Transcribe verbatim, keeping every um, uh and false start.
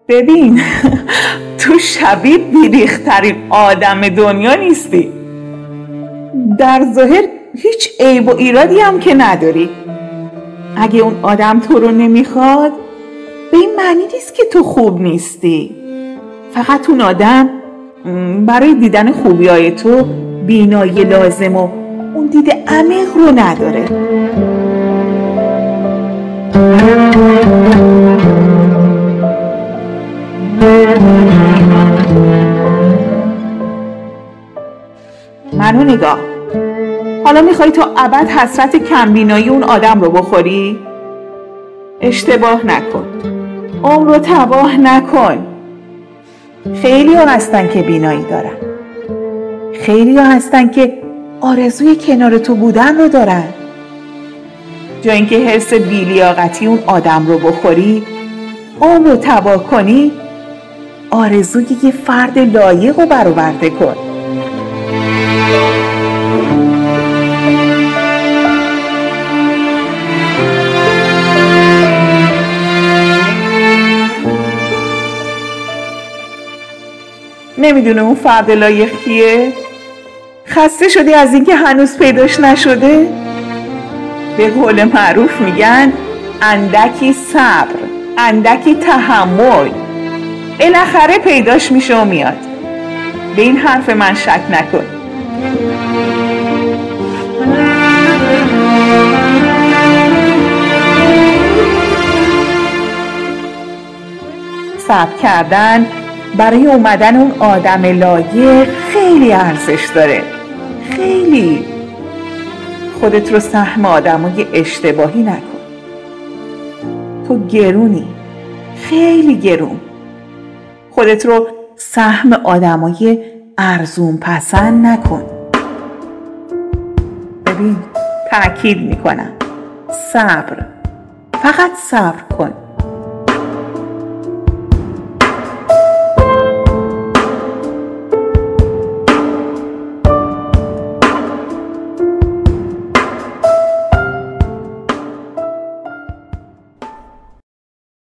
ببین تو شبیه بیریخترین آدم دنیا نیستی. در ظاهر هیچ عیب و ایرادی هم که نداری. اگه اون آدم تو رو نمیخواد به این معنی نیست که تو خوب نیستی. فقط اون آدم برای دیدن خوبیای تو بینایی لازم و اون دید عمیق رو نداره. منو نگاه. حالا میخوای تا ابد حسرت کمبینایی اون آدم رو بخوری؟ اشتباه نکن. عمر رو تباه نکن. خیلی ها هستن که بینایی دارن. خیلی ها هستن که آرزوی کنار تو بودن رو دارن. جا اینکه حرص بی‌لیاقتی اون آدم رو بخوری، عمر رو تباه کنی، آرزوی یه فرد لایق رو برآورده کن. نمیدونه اون فرد لایق کیه؟ خسته شدی از اینکه هنوز پیداش نشده؟ به قول معروف میگن اندکی صبر، اندکی تحمل، بالاخره پیداش میشه و میاد. به این حرف من شک نکن. صبر کردن برای اومدن اون آدم لایق خیلی ارزش داره. خیلی. خودت رو سهم آدمای اشتباهی نکن. تو گرونی. خیلی گرون. خودت رو سهم آدمای ارزون پسند نکن. ببین، تأکید میکنم، صبر. فقط صبر کن.